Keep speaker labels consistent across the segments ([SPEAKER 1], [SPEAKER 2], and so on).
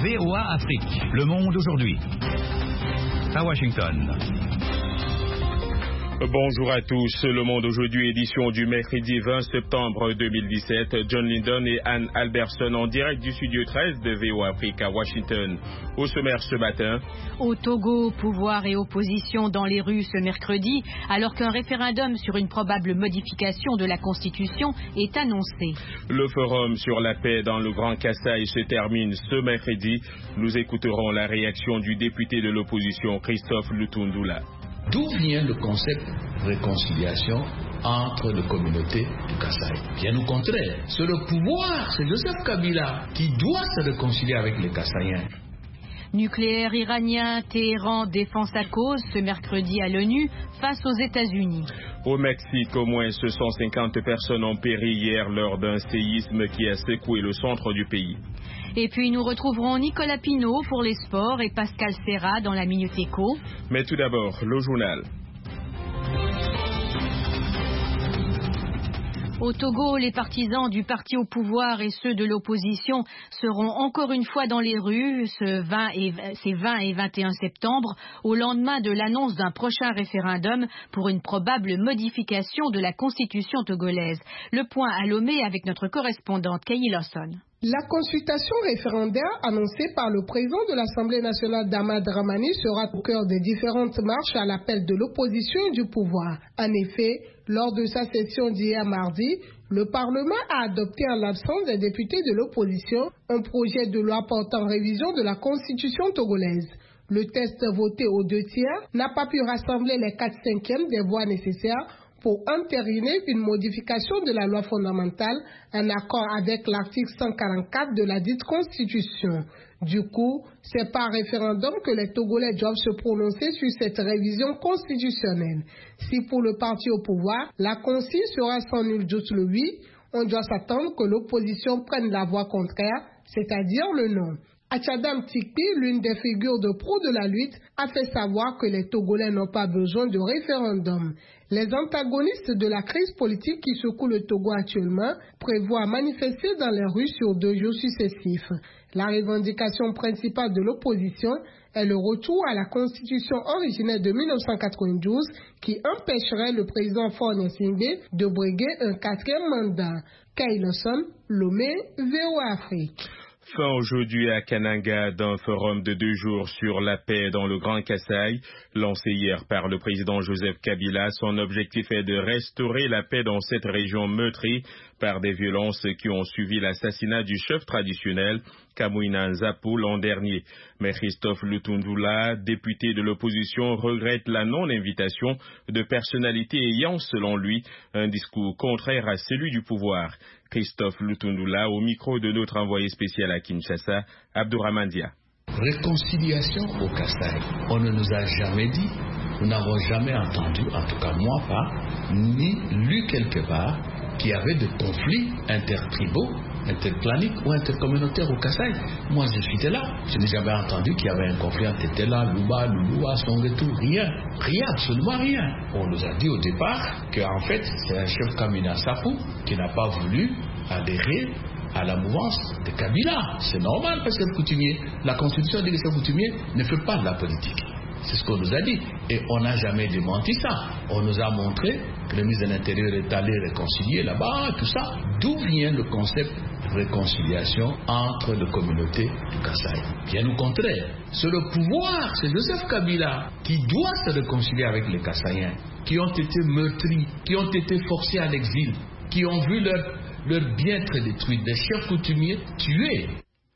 [SPEAKER 1] VOA Afrique, le monde aujourd'hui. À Washington.
[SPEAKER 2] Bonjour à tous. Le Monde aujourd'hui, édition du mercredi 20 septembre 2017. John Lindon et Anne Alberson en direct du studio 13 de VOA Afrique à Washington. Au sommaire ce matin.
[SPEAKER 3] Au Togo, pouvoir et opposition dans les rues ce mercredi, alors qu'un référendum sur une probable modification de la Constitution est annoncé.
[SPEAKER 2] Le forum sur la paix dans le Grand Kasaï se termine ce mercredi. Nous écouterons la réaction du député de l'opposition Christophe Lutundula.
[SPEAKER 4] D'où vient le concept de réconciliation entre les communautés du Kasaï? Bien au contraire, c'est le pouvoir, c'est Joseph Kabila qui doit se réconcilier avec les Kasaïens.
[SPEAKER 3] Nucléaire iranien, Téhéran défend sa cause ce mercredi à l'ONU face aux États-Unis.
[SPEAKER 2] Au Mexique, au moins 150 personnes ont péri hier lors d'un séisme qui a secoué le centre du pays.
[SPEAKER 3] Et puis nous retrouverons Nicolas Pinault pour les sports et Pascal Serra dans la Minute Éco.
[SPEAKER 2] Mais tout d'abord, le journal.
[SPEAKER 3] Au Togo, les partisans du parti au pouvoir et ceux de l'opposition seront encore une fois dans les rues ces 20 et 21 septembre, au lendemain de l'annonce d'un prochain référendum pour une probable modification de la Constitution togolaise. Le point à Lomé avec notre correspondante Kay Lawson.
[SPEAKER 5] La consultation référendaire annoncée par le président de l'Assemblée nationale Dama Dramani sera au cœur des différentes marches à l'appel de l'opposition et du pouvoir. En effet, lors de sa session d'hier mardi, le Parlement a adopté en l'absence des députés de l'opposition un projet de loi portant révision de la Constitution togolaise. Le texte voté aux 2/3 n'a pas pu rassembler les 4/5 des voix nécessaires pour entériner une modification de la loi fondamentale en accord avec l'article 144 de la dite Constitution. Du coup, c'est par référendum que les Togolais doivent se prononcer sur cette révision constitutionnelle. Si pour le parti au pouvoir, la consigne sera sans nul doute le oui, on doit s'attendre que l'opposition prenne la voie contraire, c'est-à-dire le non. Achadam Tikpi, l'une des figures de proue de la lutte, a fait savoir que les Togolais n'ont pas besoin de référendum. Les antagonistes de la crise politique qui secoue le Togo actuellement prévoient manifester dans les rues sur 2 jours successifs. La revendication principale de l'opposition est le retour à la constitution originelle de 1992 qui empêcherait le président Faure Gnassingbé de briguer un 4e mandat. Kay Lawson, Lomé, VOA Afrique.
[SPEAKER 2] Fin aujourd'hui à Kananga d'un forum de 2 jours sur la paix dans le Grand Kasaï, lancé hier par le président Joseph Kabila. Son objectif est de restaurer la paix dans cette région meurtrie par des violences qui ont suivi l'assassinat du chef traditionnel Kamouina Nzapu l'an dernier. Mais Christophe Lutundula, député de l'opposition, regrette la non-invitation de personnalités ayant, selon lui, un discours contraire à celui du pouvoir. Christophe Lutundula au micro de notre envoyé spécial à Kinshasa, Abdourahmane Dia.
[SPEAKER 4] Réconciliation au Kasaï. On ne nous a jamais dit, nous n'avons jamais entendu, en tout cas moi pas, ni lu quelque part qu'il y avait des conflits intertribaux, interclaniques ou intercommunautaires au Kasaï. Moi j'étais là, je n'ai jamais entendu qu'il y avait un conflit entre Tela, Luba, Lulua, Songetou, rien, absolument rien. On nous a dit au départ qu'en fait c'est un chef Kamouina Nzapu qui n'a pas voulu adhérer à la mouvance de Kabila. C'est normal parce que le coutumier, la constitution dit que ce coutumier ne fait pas de la politique. C'est ce qu'on nous a dit. Et on n'a jamais démenti ça. On nous a montré que le ministre de l'Intérieur est allé réconcilier là-bas, tout ça. D'où vient le concept de réconciliation entre les communautés du Kasaï? Bien au contraire, c'est le pouvoir, c'est Joseph Kabila qui doit se réconcilier avec les Kasaïens, qui ont été meurtris, qui ont été forcés à l'exil, qui ont vu leur bien-être détruit, des chefs coutumiers tués.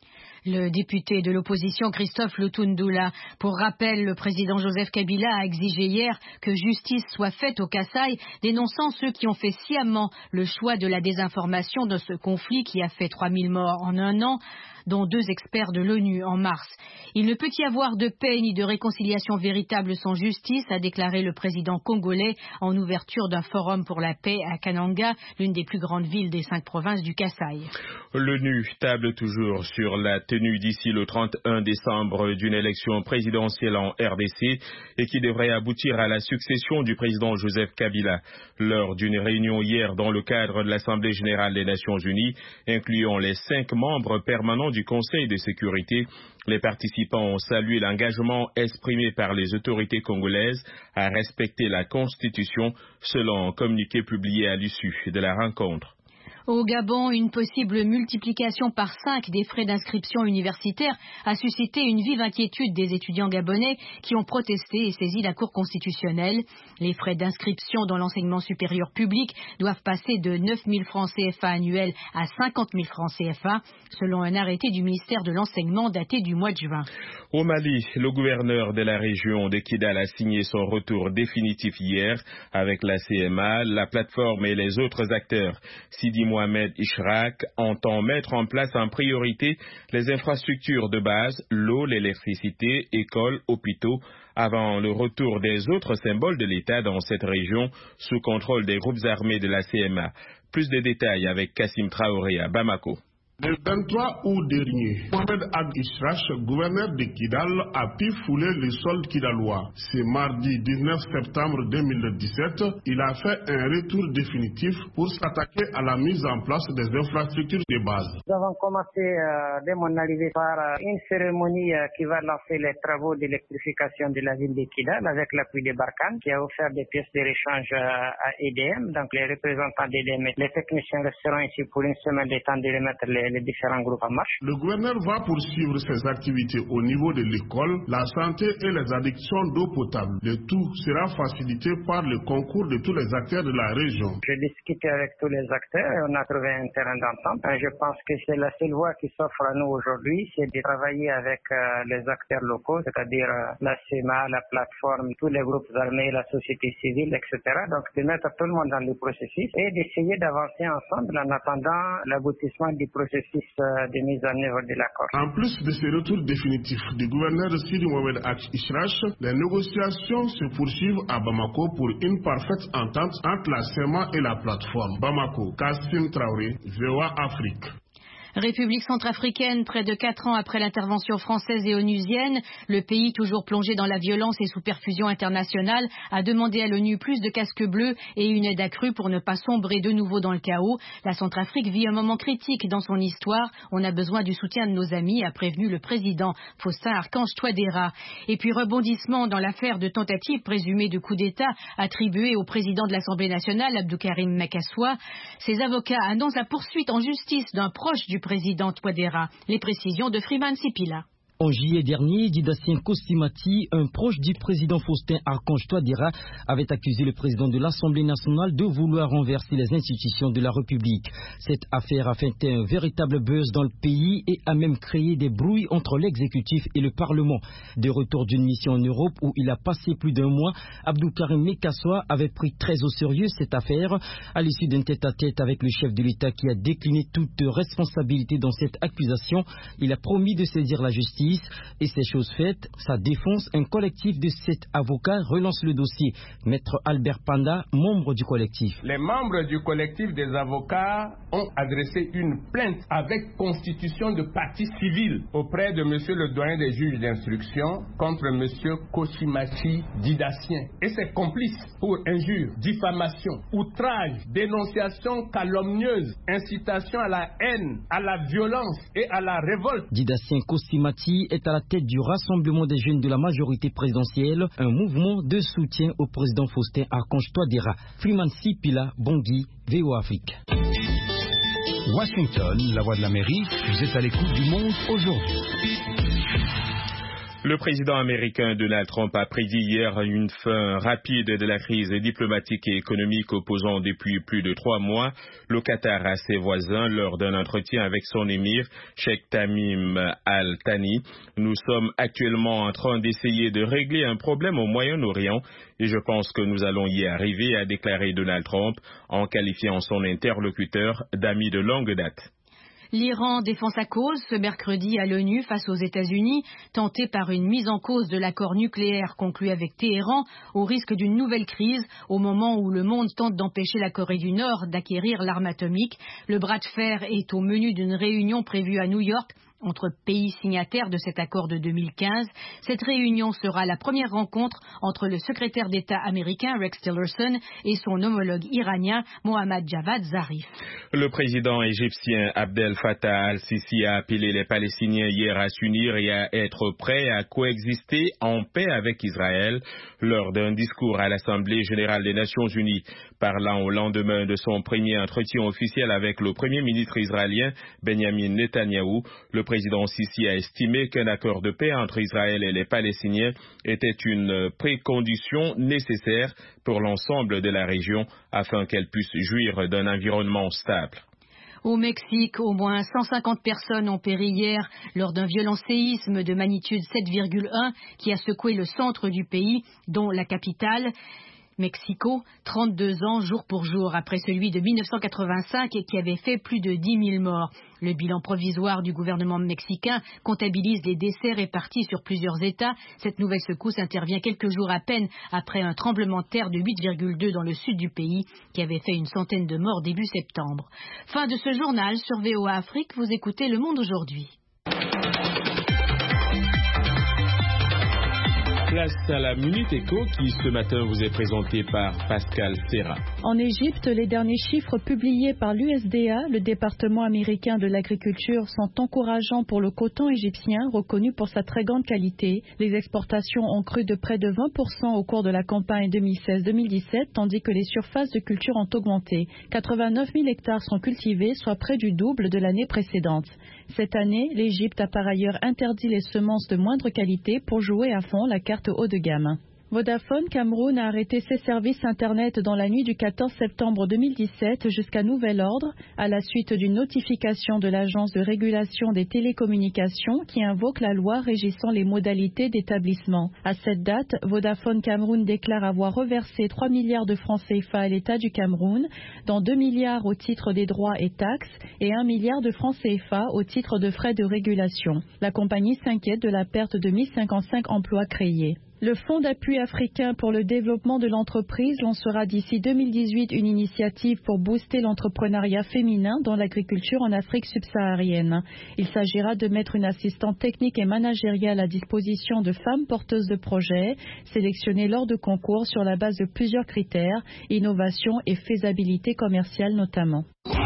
[SPEAKER 3] Le député de l'opposition Christophe Lutundula. Pour rappel, le président Joseph Kabila a exigé hier que justice soit faite au Kasaï, dénonçant ceux qui ont fait sciemment le choix de la désinformation de ce conflit qui a fait 3000 morts en un an, dont 2 experts de l'ONU en mars. Il ne peut y avoir de paix ni de réconciliation véritable sans justice, a déclaré le président congolais en ouverture d'un forum pour la paix à Kananga, l'une des plus grandes villes des 5 provinces du Kasaï.
[SPEAKER 2] L'ONU table toujours sur la tenue d'ici le 31 décembre d'une élection présidentielle en RDC et qui devrait aboutir à la succession du président Joseph Kabila. Lors d'une réunion hier dans le cadre de l'Assemblée générale des Nations unies, incluant les 5 membres permanents du du Conseil de sécurité. Les participants ont salué l'engagement exprimé par les autorités congolaises à respecter la Constitution, selon un communiqué publié à l'issue de la rencontre.
[SPEAKER 3] Au Gabon, une possible multiplication par 5 des frais d'inscription universitaire a suscité une vive inquiétude des étudiants gabonais qui ont protesté et saisi la Cour constitutionnelle. Les frais d'inscription dans l'enseignement supérieur public doivent passer de 9 000 francs CFA annuels à 50 000 francs CFA, selon un arrêté du ministère de l'Enseignement daté du mois de juin.
[SPEAKER 2] Au Mali, le gouverneur de la région de Kidal a signé son retour définitif hier avec la CMA, la plateforme et les autres acteurs. Sidi Mohamed Ishrak entend mettre en place en priorité les infrastructures de base, l'eau, l'électricité, écoles, hôpitaux, avant le retour des autres symboles de l'État dans cette région sous contrôle des groupes armés de la CMA. Plus de détails avec Kassim Traoré à Bamako.
[SPEAKER 6] Le 23 août dernier, Mohamed Ag Ishrak, gouverneur de Kidal, a pu fouler le sol kidalois. Ce mardi 19 septembre 2017, il a fait un retour définitif pour s'attaquer à la mise en place des infrastructures de base.
[SPEAKER 7] Nous avons commencé dès mon arrivée par une cérémonie qui va lancer les travaux d'électrification de la ville de Kidal avec l'appui de Barkhane qui a offert des pièces de rechange à EDM. Donc les représentants d'EDM, les techniciens resteront ici pour une semaine de temps de remettre les différents groupes en marche.
[SPEAKER 6] Le gouverneur va poursuivre ses activités au niveau de l'école, la santé et les addictions d'eau potable. Le tout sera facilité par le concours de tous les acteurs de la région.
[SPEAKER 7] J'ai discuté avec tous les acteurs et on a trouvé un terrain d'entente. Je pense que c'est la seule voie qui s'offre à nous aujourd'hui, c'est de travailler avec les acteurs locaux, c'est-à-dire la CEMA, la plateforme, tous les groupes armés, la société civile, etc. Donc de mettre tout le monde dans le processus et d'essayer d'avancer ensemble en attendant l'aboutissement du processus de mise en œuvre de l'accord.
[SPEAKER 6] En plus de ce retour définitif du gouverneur Sidi Mohamed Ag Ishrak, les négociations se poursuivent à Bamako pour une parfaite entente entre la CEMA et la plateforme. Bamako, Kassim Traoré, VOA Afrique.
[SPEAKER 3] République centrafricaine, près de 4 ans après l'intervention française et onusienne, le pays, toujours plongé dans la violence et sous perfusion internationale, a demandé à l'ONU plus de casques bleus et une aide accrue pour ne pas sombrer de nouveau dans le chaos. La Centrafrique vit un moment critique dans son histoire. On a besoin du soutien de nos amis, a prévenu le président Faustin Archange Touadéra. Et puis rebondissement dans l'affaire de tentative présumée de coup d'État attribuée au président de l'Assemblée nationale, Abdoukarim Makassoua. Ses avocats annoncent la poursuite en justice d'un proche du président Touadéra. Les précisions de Freeman Sipila.
[SPEAKER 8] En juillet dernier, Didassien Kostimati, un proche du président Faustin Archange Touadéra, avait accusé le président de l'Assemblée nationale de vouloir renverser les institutions de la République. Cette affaire a fait un véritable buzz dans le pays et a même créé des brouilles entre l'exécutif et le Parlement. De retour d'une mission en Europe où il a passé plus d'un mois, Abdoukarim Makassoua avait pris très au sérieux cette affaire. À l'issue d'un tête-à-tête avec le chef de l'État qui a décliné toute responsabilité dans cette accusation, il a promis de saisir la justice. Et ces choses faites, sa défense, un collectif de 7 avocats relance le dossier. Maître Albert Panda, membre du collectif.
[SPEAKER 9] Les membres du collectif des avocats ont adressé une plainte avec constitution de partie civile auprès de monsieur le doyen des juges d'instruction contre monsieur Kostimati Didassien et ses complices pour injure, diffamation, outrage, dénonciation calomnieuse, incitation à la haine, à la violence et à la révolte.
[SPEAKER 8] Didassien Kostimati est à la tête du Rassemblement des jeunes de la majorité présidentielle, un mouvement de soutien au président Faustin Archange Touadéra. Freeman Sipila, Bangui, VOA Afrique.
[SPEAKER 1] Washington, la voix de l'Amérique, vous êtes à l'écoute du monde aujourd'hui.
[SPEAKER 2] Le président américain Donald Trump a prédit hier une fin rapide de la crise diplomatique et économique opposant depuis plus de 3 mois le Qatar à ses voisins lors d'un entretien avec son émir, Sheikh Tamim Al Thani. Nous sommes actuellement en train d'essayer de régler un problème au Moyen-Orient et je pense que nous allons y arriver, a déclaré Donald Trump en qualifiant son interlocuteur d'ami de longue date.
[SPEAKER 3] L'Iran défend sa cause ce mercredi à l'ONU face aux États-Unis, tenté par une mise en cause de l'accord nucléaire conclu avec Téhéran au risque d'une nouvelle crise au moment où le monde tente d'empêcher la Corée du Nord d'acquérir l'arme atomique. Le bras de fer est au menu d'une réunion prévue à New York entre pays signataires de cet accord de 2015. Cette réunion sera la première rencontre entre le secrétaire d'État américain Rex Tillerson et son homologue iranien Mohammad Javad Zarif.
[SPEAKER 2] Le président égyptien Abdel Fattah al-Sisi a appelé les Palestiniens hier à s'unir et à être prêts à coexister en paix avec Israël lors d'un discours à l'Assemblée générale des Nations unies. Parlant au lendemain de son premier entretien officiel avec le premier ministre israélien Benjamin Netanyahou, le président Sisi a estimé qu'un accord de paix entre Israël et les Palestiniens était une précondition nécessaire pour l'ensemble de la région afin qu'elle puisse jouir d'un environnement stable.
[SPEAKER 3] Au Mexique, au moins 150 personnes ont péri hier lors d'un violent séisme de magnitude 7,1 qui a secoué le centre du pays, dont la capitale. Mexico, 32 ans jour pour jour après celui de 1985 et qui avait fait plus de 10 000 morts. Le bilan provisoire du gouvernement mexicain comptabilise des décès répartis sur plusieurs États. Cette nouvelle secousse intervient quelques jours à peine après un tremblement de terre de 8,2 dans le sud du pays qui avait fait une centaine de morts début septembre. Fin de ce journal sur VOA Afrique, vous écoutez Le Monde aujourd'hui.
[SPEAKER 2] Place à la Minute Éco qui ce matin vous est présentée par Pascal Ferrat.
[SPEAKER 10] En Égypte, les derniers chiffres publiés par l'USDA, le département américain de l'agriculture, sont encourageants pour le coton égyptien, reconnu pour sa très grande qualité. Les exportations ont cru de près de 20% au cours de la campagne 2016-2017, tandis que les surfaces de culture ont augmenté. 89 000 hectares sont cultivés, soit près du double de l'année précédente. Cette année, l'Égypte a par ailleurs interdit les semences de moindre qualité pour jouer à fond la carte haut de gamme. Vodafone Cameroun a arrêté ses services Internet dans la nuit du 14 septembre 2017 jusqu'à nouvel ordre, à la suite d'une notification de l'Agence de régulation des télécommunications qui invoque la loi régissant les modalités d'établissement. À cette date, Vodafone Cameroun déclare avoir reversé 3 milliards de francs CFA à l'État du Cameroun, dont 2 milliards au titre des droits et taxes et 1 milliard de francs CFA au titre de frais de régulation. La compagnie s'inquiète de la perte de 1055 emplois créés. Le Fonds d'appui africain pour le développement de l'entreprise lancera d'ici 2018 une initiative pour booster l'entrepreneuriat féminin dans l'agriculture en Afrique subsaharienne. Il s'agira de mettre une assistante technique et managériale à disposition de femmes porteuses de projets, sélectionnées lors de concours sur la base de plusieurs critères, innovation et faisabilité commerciale notamment.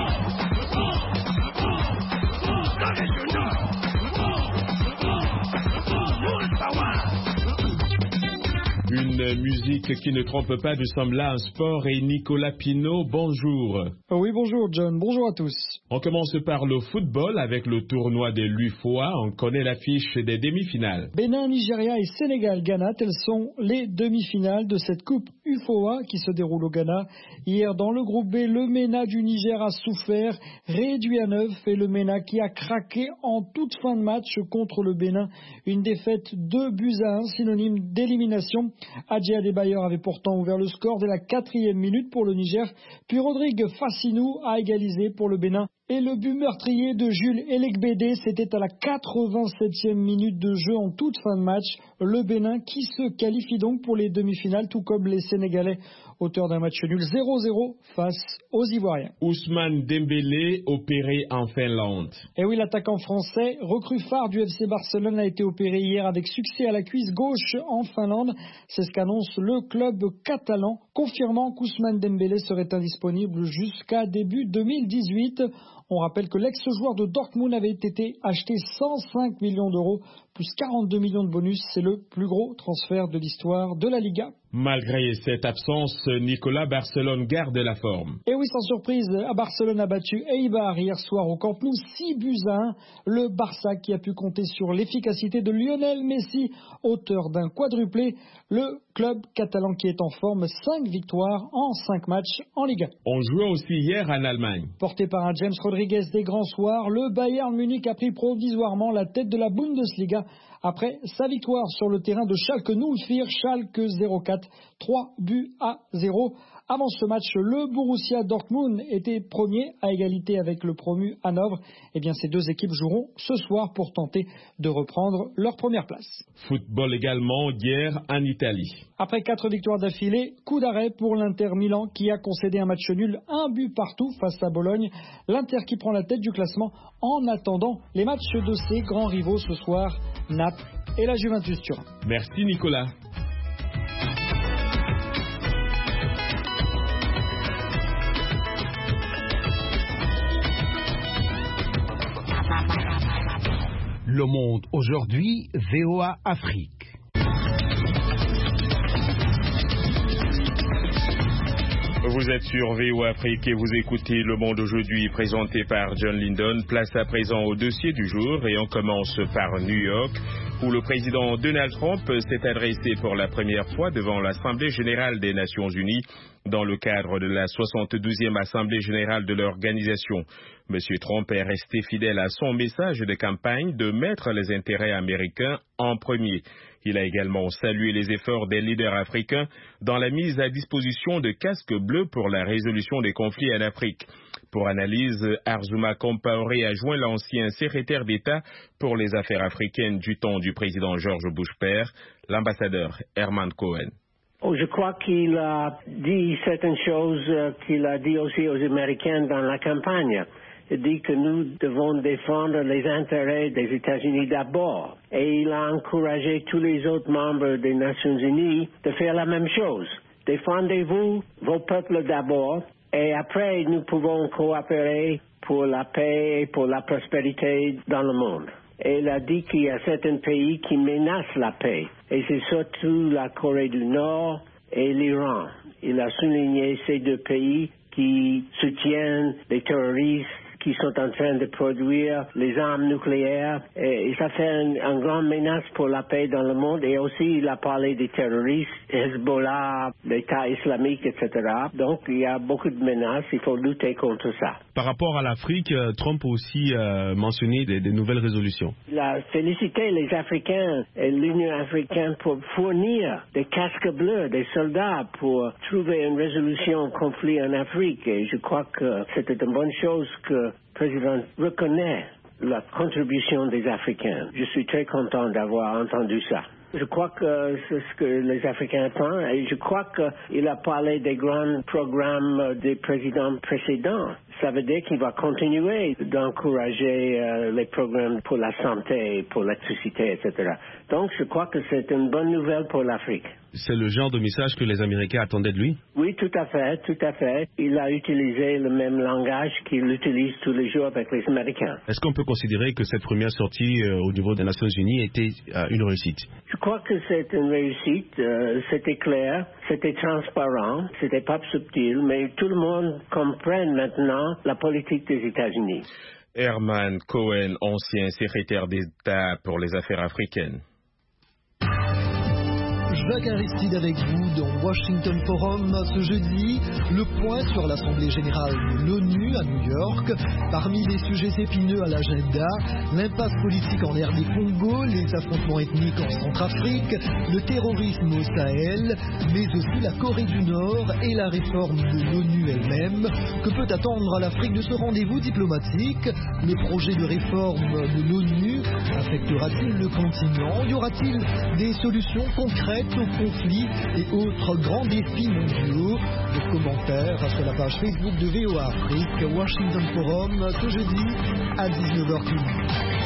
[SPEAKER 2] Une musique qui ne trompe pas de Sambla en sport et Nicolas Pinault, bonjour.
[SPEAKER 11] Oui, bonjour John, bonjour à tous.
[SPEAKER 2] On commence par le football avec le tournoi de l'UFOA. On connaît l'affiche des demi-finales.
[SPEAKER 11] Bénin, Nigeria et Sénégal, Ghana, telles sont les demi-finales de cette coupe UFOA qui se déroule au Ghana. Hier, dans le groupe B, le MENA du Niger a souffert, réduit à 9, et le MENA qui a craqué en toute fin de match contre le Bénin. Une défaite 2-1, synonyme d'élimination. Adji Adebayor avait pourtant ouvert le score dès la 4e minute pour le Niger, puis Rodrigue Fassinou a égalisé pour le Bénin. Et le but meurtrier de Jules Elegbede, c'était à la 87e minute de jeu en toute fin de match. Le Bénin qui se qualifie donc pour les demi-finales, tout comme les Sénégalais, auteur d'un match nul 0-0 face aux Ivoiriens.
[SPEAKER 2] Ousmane Dembélé opéré en Finlande.
[SPEAKER 11] Et oui, l'attaquant français, recrue phare du FC Barcelone, a été opéré hier avec succès à la cuisse gauche en Finlande. C'est ce qu'annonce le club catalan, confirmant qu'Ousmane Dembélé serait indisponible jusqu'à début 2018. On rappelle que l'ex-joueur de Dortmund avait été acheté 105 millions d'euros, plus 42 millions de bonus. C'est le plus gros transfert de l'histoire de la Liga.
[SPEAKER 2] Malgré cette absence, Nicolas, Barcelone garde la forme.
[SPEAKER 11] Et oui, sans surprise, Barcelone a battu Eibar hier soir au Camp Nou 6-1. Le Barça qui a pu compter sur l'efficacité de Lionel Messi, auteur d'un quadruplé. Le club catalan qui est en forme, 5 victoires en 5 matchs en Ligue 1.
[SPEAKER 2] On jouait aussi hier en Allemagne.
[SPEAKER 11] Porté par un James Rodriguez des grands soirs, le Bayern Munich a pris provisoirement la tête de la Bundesliga après sa victoire sur le terrain de Schalke 04, 3-0. Avant ce match, le Borussia Dortmund était premier à égalité avec le promu Hanovre. Eh bien, ces deux équipes joueront ce soir pour tenter de reprendre leur première place.
[SPEAKER 2] Football également hier en Italie.
[SPEAKER 11] Après 4 victoires d'affilée, coup d'arrêt pour l'Inter Milan qui a concédé un match nul, 1 but partout face à Bologne. L'Inter qui prend la tête du classement en attendant les matchs de ses grands rivaux ce soir, Naples et la Juventus Turin.
[SPEAKER 2] Merci Nicolas.
[SPEAKER 12] Le Monde aujourd'hui, VOA Afrique.
[SPEAKER 2] Vous êtes sur VOA Afrique et vous écoutez Le Monde aujourd'hui présenté par John Lindon. Place à présent au dossier du jour et on commence par New York où le président Donald Trump s'est adressé pour la première fois devant l'Assemblée générale des Nations unies dans le cadre de la 72e Assemblée générale de l'organisation. Monsieur Trump est resté fidèle à son message de campagne de mettre les intérêts américains en premier. Il a également salué les efforts des leaders africains dans la mise à disposition de casques bleus pour la résolution des conflits en Afrique. Pour analyse, Arzouma Compaoré a joint l'ancien secrétaire d'État pour les affaires africaines du temps du président George Bush père, l'ambassadeur Herman Cohen.
[SPEAKER 13] Je crois qu'il a dit certaines choses qu'il a dit aussi aux Américains dans la campagne. Il dit que nous devons défendre les intérêts des États-Unis d'abord. Et il a encouragé tous les autres membres des Nations Unies de faire la même chose. Défendez-vous, vos peuples d'abord, et après nous pouvons coopérer pour la paix et pour la prospérité dans le monde. Et il a dit qu'il y a certains pays qui menacent la paix. Et c'est surtout la Corée du Nord et l'Iran. Il a souligné ces deux pays qui soutiennent les terroristes qui sont en train de produire les armes nucléaires. Et ça fait une grande menace pour la paix dans le monde. Et aussi, il a parlé des terroristes, Hezbollah, l'État islamique, etc. Donc, il y a beaucoup de menaces. Il faut lutter contre ça.
[SPEAKER 14] Par rapport à l'Afrique, Trump a aussi mentionné des nouvelles résolutions.
[SPEAKER 13] Il a félicité les Africains et l'Union africaine pour fournir des casques bleus, des soldats pour trouver une résolution au conflit en Afrique. Et je crois que c'était une bonne chose que le président reconnaît la contribution des Africains. Je suis très content d'avoir entendu ça. Je crois que c'est ce que les Africains attendent et je crois qu'il a parlé des grands programmes des présidents précédents. Ça veut dire qu'il va continuer d'encourager les programmes pour la santé, pour l'électricité, etc. Donc je crois que c'est une bonne nouvelle pour l'Afrique.
[SPEAKER 14] C'est le genre de message que les Américains attendaient de lui?
[SPEAKER 13] Oui, tout à fait, tout à fait. Il a utilisé le même langage qu'il utilise tous les jours avec les Américains.
[SPEAKER 14] Est-ce qu'on peut considérer que cette première sortie au niveau des Nations Unies était une réussite?
[SPEAKER 13] Je crois que c'est une réussite. C'était clair, c'était transparent, c'était pas subtil, mais tout le monde comprend maintenant la politique des États-Unis.
[SPEAKER 2] Herman Cohen, ancien secrétaire d'État pour les affaires africaines.
[SPEAKER 15] Jacques Aristide avec vous dans Washington Forum ce jeudi. Le point sur l'Assemblée générale de l'ONU à New York. Parmi les sujets épineux à l'agenda, l'impasse politique en RD Congo, les affrontements ethniques en Centrafrique, le terrorisme au Sahel, mais aussi la Corée du Nord et la réforme de l'ONU elle-même. Que peut attendre l'Afrique de ce rendez-vous diplomatique? Le projet de réforme de l'ONU affectera-t-il le continent? Y aura-t-il des solutions concrètes aux conflits et autres grands défis mondiaux? Les commentaires sur la page Facebook de VOA Afrique, Washington Forum, ce jeudi à 19h15.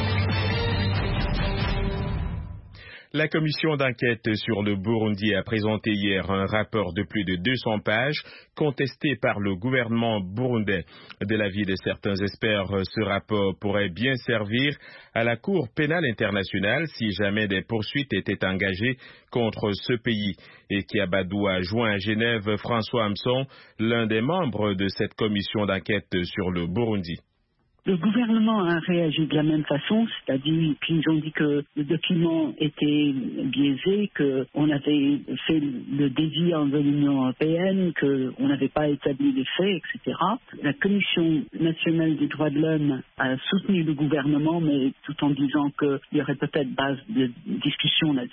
[SPEAKER 2] La commission d'enquête sur le Burundi a présenté hier un rapport de plus de 200 pages contesté par le gouvernement burundais. De l'avis de certains experts, ce rapport pourrait bien servir à la Cour pénale internationale si jamais des poursuites étaient engagées contre ce pays. Et Kiabadou a joint à Genève François Hamson, l'un des membres de cette commission d'enquête sur le Burundi.
[SPEAKER 16] Le gouvernement a réagi de la même façon, c'est-à-dire qu'ils ont dit que le document était biaisé, qu'on avait fait le délit envers l'Union européenne, qu'on n'avait pas établi les faits, etc. La Commission nationale des droits de l'homme a soutenu le gouvernement, mais tout en disant qu'il y aurait peut-être base de discussion là-dessus.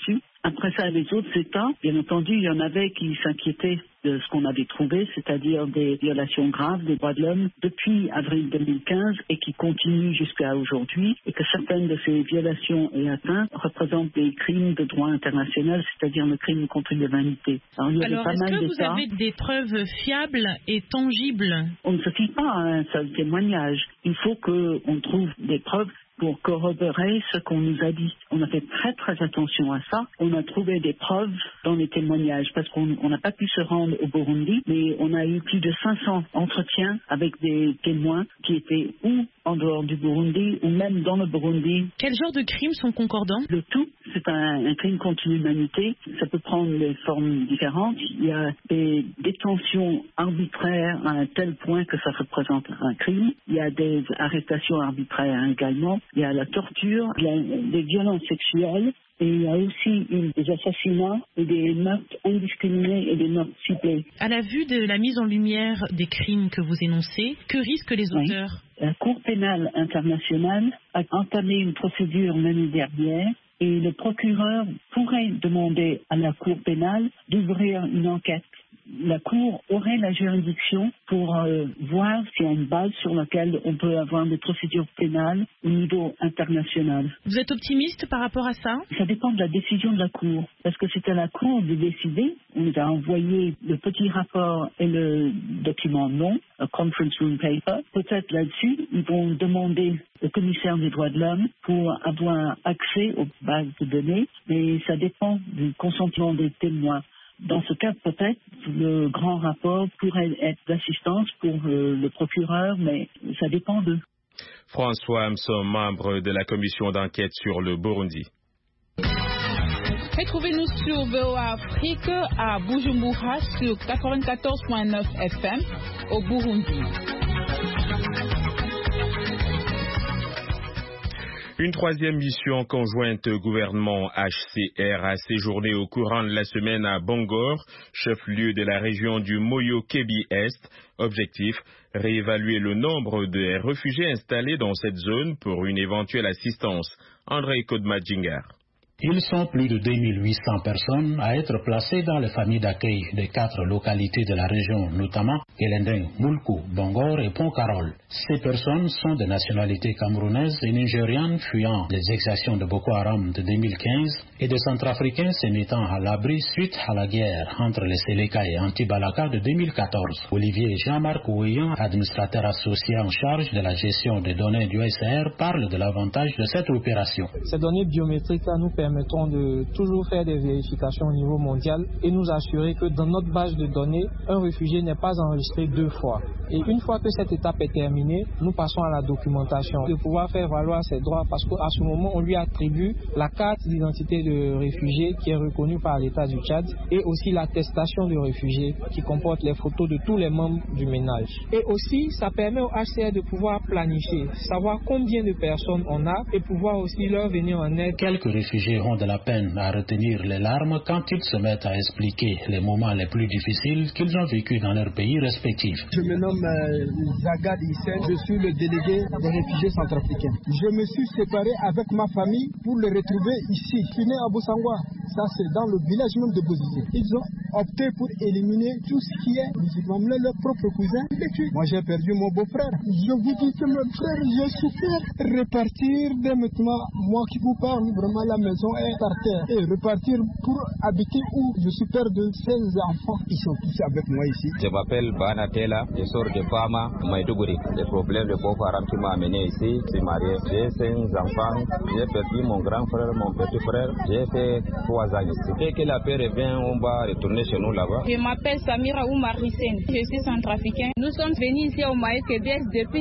[SPEAKER 16] Après ça, les autres États, bien entendu, il y en avait qui s'inquiétaient de ce qu'on avait trouvé, c'est-à-dire des violations graves des droits de l'homme depuis avril 2015 et qui continuent jusqu'à aujourd'hui, et que certaines de ces violations et atteintes représentent des crimes de droit international, c'est-à-dire le crime contre l'humanité.
[SPEAKER 17] Alors est-ce que vous avez des preuves fiables et tangibles?
[SPEAKER 16] On ne se fie pas à un seul témoignage. Il faut qu'on trouve des preuves pour corroborer ce qu'on nous a dit. On a fait très très attention à ça. On a trouvé des preuves dans les témoignages parce qu'on n'a pas pu se rendre au Burundi, mais on a eu plus de 500 entretiens avec des témoins qui étaient ou en dehors du Burundi ou même dans le Burundi.
[SPEAKER 17] Quel genre de crimes sont concordants?
[SPEAKER 16] Le tout, c'est un crime contre l'humanité. Ça peut prendre des formes différentes. Il y a des détentions arbitraires à un tel point que ça représente un crime. Il y a des arrestations arbitraires également. Il y a la torture, il y a des violences sexuelles. Et il y a aussi des assassinats et des meurtres indiscriminés et des meurtres ciblés.
[SPEAKER 17] À la vue de la mise en lumière des crimes que vous énoncez, que risquent les auteurs?
[SPEAKER 16] La Cour pénale internationale a entamé une procédure l'année dernière et le procureur pourrait demander à la Cour pénale d'ouvrir une enquête. La Cour aurait la juridiction pour voir s'il y a une base sur laquelle on peut avoir des procédures pénales au niveau international.
[SPEAKER 17] Vous êtes optimiste par rapport à ça?
[SPEAKER 16] Ça dépend de la décision de la Cour, parce que c'est à la Cour de décider. On nous a envoyé le petit rapport et le document non, un conference room paper. Peut-être là-dessus, ils vont demander au commissaire des droits de l'homme pour avoir accès aux bases de données, mais ça dépend du consentement des témoins. Dans ce cas, peut-être, le grand rapport pourrait être d'assistance pour le procureur, mais ça dépend d'eux.
[SPEAKER 2] François Hamson, membre de la commission d'enquête sur le Burundi.
[SPEAKER 18] Retrouvez-nous sur VOA Afrique à Bujumbura sur 94.9 FM au Burundi.
[SPEAKER 2] Une troisième mission conjointe gouvernement-HCR a séjourné au courant de la semaine à Bangor, chef-lieu de la région du Moyo-Kebbi-Est. Objectif, réévaluer le nombre de réfugiés installés dans cette zone pour une éventuelle assistance. André Kodmadjingar.
[SPEAKER 19] Ils sont plus de 2800 personnes à être placées dans les familles d'accueil des 4 localités de la région, notamment Gelendeng, Moulkou, Bangor et Pont-Carol. Ces personnes sont de nationalité camerounaise et nigériane fuyant les exactions de Boko Haram de 2015 et de Centrafricains se mettant à l'abri suite à la guerre entre les Séléka et Anti-Balaka de 2014. Olivier Jean-Marc Ouéan, administrateur associé en charge de la gestion des données du HCR, parle de l'avantage de cette opération.
[SPEAKER 20] Ces données biométriques nous permettront de toujours faire des vérifications au niveau mondial et nous assurer que dans notre base de données, un réfugié n'est pas enregistré 2 fois. Et une fois que cette étape est terminée, nous passons à la documentation, de pouvoir faire valoir ses droits parce qu'à ce moment, on lui attribue la carte d'identité de réfugié qui est reconnue par l'État du Tchad et aussi l'attestation de réfugié qui comporte les photos de tous les membres du ménage. Et aussi, ça permet au HCR de pouvoir planifier, savoir combien de personnes on a et pouvoir aussi leur venir en aide.
[SPEAKER 19] Quelques réfugiés ont de la peine à retenir les larmes quand ils se mettent à expliquer les moments les plus difficiles qu'ils ont vécus dans leur pays respectifs.
[SPEAKER 21] Je me nomme Zagad Hissène, je suis le délégué des réfugiés centrafricains. Je me suis séparé avec ma famille pour les retrouver ici. Je suis né à Bosangwa, ça c'est dans le village même de Bozizé. Ils ont opté pour éliminer tout ce qui est musulman, leurs propres cousins. Moi j'ai perdu mon beau-frère. Je vous dis que mon frère, j'ai souffert. Repartir dès maintenant, moi qui vous parle, vraiment la maison est par terre. Et repartir pour habiter où je suis père de 16 enfants. Ils sont tous avec moi ici.
[SPEAKER 22] Je m'appelle Bana Tela, je sors de Fama, Maïdougouri. Le problème de Boko Haram qui m'a amené ici, je suis marié. J'ai 5 enfants, j'ai perdu mon grand frère, mon petit frère. J'ai fait 3 ans ici. Dès que la paix revient, on va retourner chez nous là-bas.
[SPEAKER 23] Je m'appelle Samira Oumar Hissène, je suis centrafricain. Nous sommes venus ici au Moyo-Kebbi depuis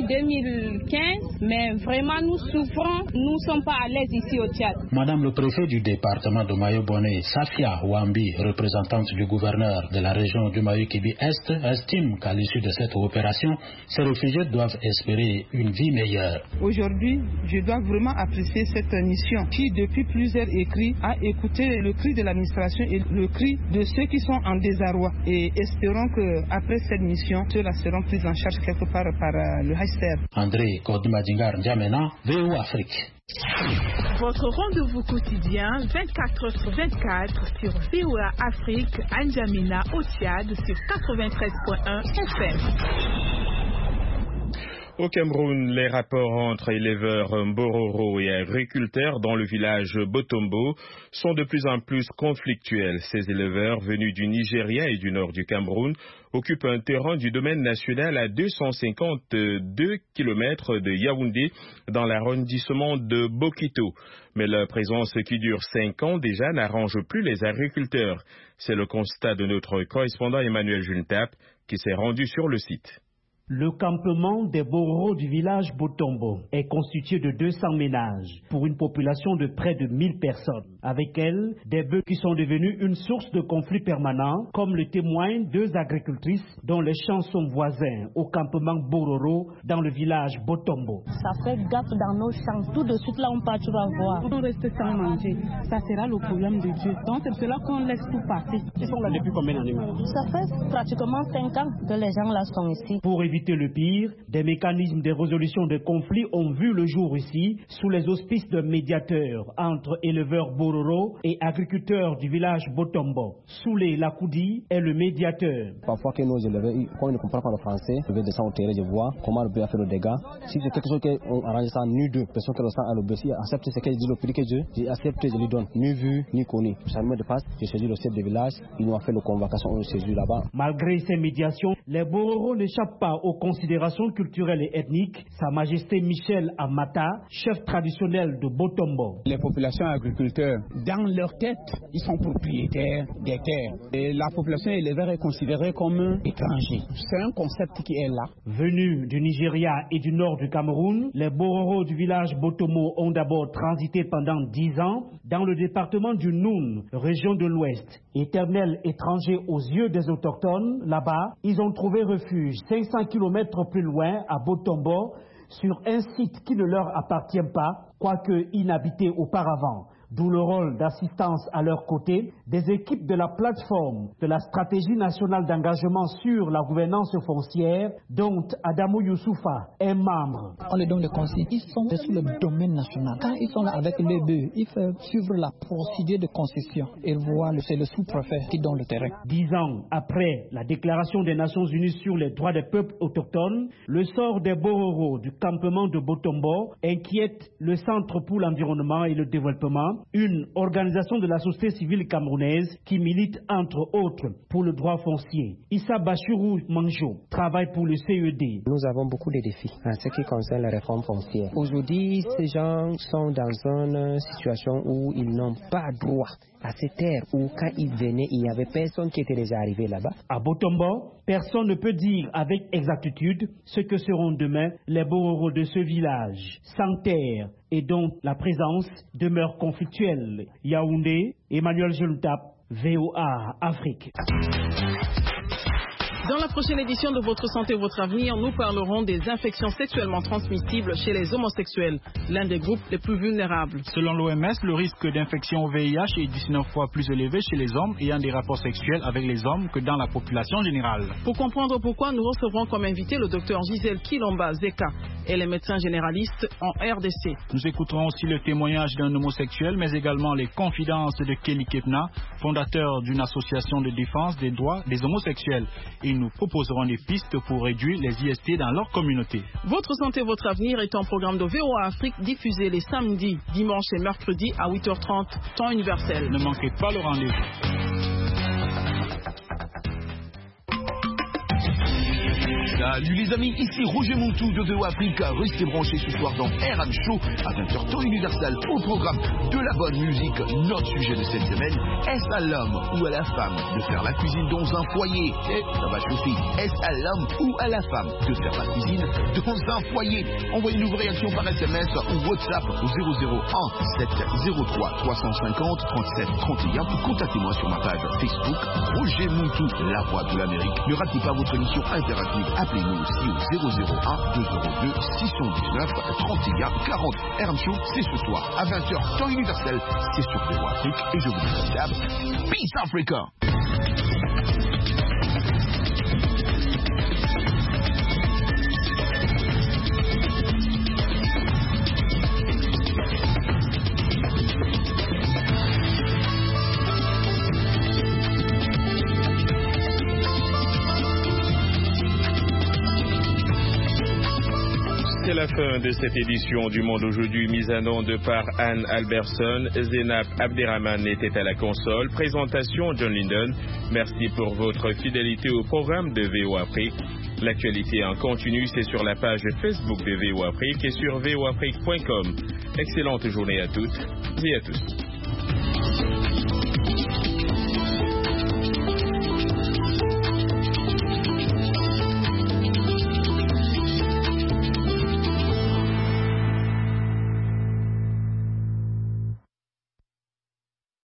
[SPEAKER 23] 2015, mais vraiment nous souffrons, nous ne sommes pas à l'aise ici au Tchad.
[SPEAKER 19] Madame le préfet du département de Mayo-Bonnet, Safia Ouambi, représentante du gouverneur de la région du Moyo-Kebbi-Est, estime qu'à l'issue de cette opération, ces réfugiés doivent espérer une vie meilleure.
[SPEAKER 24] Aujourd'hui, je dois vraiment apprécier cette mission qui, depuis plusieurs écrits, a écouté le
[SPEAKER 4] cri de l'administration et le cri de ceux qui sont en désarroi. Et espérons qu'après cette mission, ceux-là seront pris en charge quelque part par le HCR.
[SPEAKER 19] André Kodimadingar Djamena, VOA Afrique.
[SPEAKER 18] Votre rendez-vous quotidien 24h/24 sur VOA Afrique, à N'Djamena, au Tchad, sur 93.1 FM.
[SPEAKER 2] Au Cameroun, les rapports entre éleveurs Mbororo et agriculteurs dans le village Botombo sont de plus en plus conflictuels. Ces éleveurs venus du Nigeria et du nord du Cameroun occupent un terrain du domaine national à 252 km de Yaoundé dans l'arrondissement de Bokito. Mais leur présence qui dure 5 ans déjà n'arrange plus les agriculteurs. C'est le constat de notre correspondant Emmanuel Juntap qui s'est rendu sur le site.
[SPEAKER 5] Le campement des Bororo du village Botombo est constitué de 200 ménages pour une population de près de 1000 personnes. Avec elles, des bœufs qui sont devenus une source de conflits permanents, comme le témoignent 2 agricultrices dont les champs sont voisins au campement Bororo dans le village Botombo.
[SPEAKER 7] Ça fait gaffe dans nos champs. Tout de suite là, on part, tu vas voir.
[SPEAKER 4] On reste sans manger. Ça sera le problème de Dieu. Donc c'est cela qu'on laisse tout passer.
[SPEAKER 5] Ils sont là depuis combien d'années?
[SPEAKER 7] Ça fait pratiquement 5 ans que les gens là sont ici.
[SPEAKER 5] Pour éviter le pire, des mécanismes de résolution de conflits ont vu le jour ici, sous les auspices d'un médiateur entre éleveurs Bororo et agriculteurs du village Botombo. Soulé Lakoudi est le médiateur.
[SPEAKER 24] Parfois que nos éleveurs, quand ils ne comprennent pas le français, je vais descendre au terrain, je vois comment le bœuf a fait le dégât. Si c'est quelque chose qu'on arrange ça, ni deux personnes qui le sentent à le bœuf, si accepte ce qu'elle dit, le prix que j'ai accepté, je lui donne, ni vu, ni connu. Ça me dépasse, je saisis le chef de village, ils nous ont fait la convocation, on le saisit là-bas.
[SPEAKER 5] Malgré ces médiations, les Bororo n'échappent pas aux considérations culturelles et ethniques. Sa Majesté Michel Amata, chef traditionnel de Botombo.
[SPEAKER 25] Les populations agriculteurs, dans leur tête, ils sont propriétaires des terres. Et la population éleveur est considérée comme étranger. C'est un concept qui est là.
[SPEAKER 5] Venus du Nigeria et du nord du Cameroun, les Bororo du village Botombo ont d'abord transité pendant 10 ans dans le département du Noun, région de l'Ouest. Éternels étrangers aux yeux des autochtones, là-bas, ils ont trouvé refuge 500 km plus loin, à Botombo, sur un site qui ne leur appartient pas, quoique inhabité auparavant. D'où le rôle d'assistance à leur côté des équipes de la plateforme de la stratégie nationale d'engagement sur la gouvernance foncière, dont Adamou Youssoufa est membre.
[SPEAKER 26] On les donne des consignes. Ils sont sur le domaine national. Quand ils sont là avec les bœufs, ils font suivre la procédure de concession. Ils voient, c'est le sous-préfet qui donne le terrain.
[SPEAKER 5] 10 ans après la déclaration des Nations Unies sur les droits des peuples autochtones, le sort des Bororo du campement de Botombo inquiète le Centre pour l'environnement et le développement, une organisation de la société civile camerounaise qui milite entre autres pour le droit foncier. Issa Bachirou Manjo travaille pour le CED.
[SPEAKER 27] Nous avons beaucoup de défis en ce qui concerne la réforme foncière. Aujourd'hui, ces gens sont dans une situation où ils n'ont pas droit à ces terres, où quand ils venaient, il n'y avait personne qui était déjà arrivé là-bas.
[SPEAKER 5] À Botombo, personne ne peut dire avec exactitude ce que seront demain les Bororo de ce village, sans terre, et dont la présence demeure conflictuelle. Yaoundé, Emmanuel Juntap, VOA Afrique.
[SPEAKER 18] Dans la prochaine édition de Votre Santé, Votre Avenir, nous parlerons des infections sexuellement transmissibles chez les homosexuels, l'un des groupes les plus vulnérables.
[SPEAKER 28] Selon l'OMS, le risque d'infection au VIH est 19 fois plus élevé chez les hommes ayant des rapports sexuels avec les hommes que dans la population générale.
[SPEAKER 18] Pour comprendre pourquoi, nous recevrons comme invité le docteur Gisèle Kilomba Zeka. Elle est médecin généraliste en RDC.
[SPEAKER 28] Nous écouterons aussi le témoignage d'un homosexuel, mais également les confidences de Kelly Kepna, fondateur d'une association de défense des droits des homosexuels. Et nous proposerons des pistes pour réduire les IST dans leur communauté.
[SPEAKER 18] Votre santé, votre avenir est un programme de VOA Afrique diffusé les samedis, dimanches et mercredis à 8h30, temps universel.
[SPEAKER 28] Ne manquez pas le rendez-vous.
[SPEAKER 29] Salut les amis, ici Roger Montou de VOA Afrique. Restez branchés ce soir dans RM Show à 20h temps universel au programme de la bonne musique. Notre sujet de cette semaine, est-ce à l'homme ou à la femme de faire la cuisine dans un foyer? Et ça va chauffer. Est-ce à l'homme ou à la femme de faire la cuisine dans un foyer? Envoyez-nous vos réactions par SMS ou WhatsApp au 001 703 350 37 31 ou contactez-moi sur ma page Facebook Roger Montou, la voix de l'Amérique. Ne ratez pas votre émission interactive. Appelez Appelez-nous aussi au 001-202-619-31-40. RM Show, c'est ce soir à 20h, temps universel. C'est sur VOA Afrique et je vous dis Peace Africa.
[SPEAKER 2] C'est la fin de cette édition du Monde aujourd'hui, mise en onde par Anne Alberson. Zénab Abderrahman était à la console. Présentation John Linden. Merci pour votre fidélité au programme de VOA Afrique. L'actualité en continu, c'est sur la page Facebook de VOA Afrique et sur voafrique.com. Excellente journée à toutes et à tous.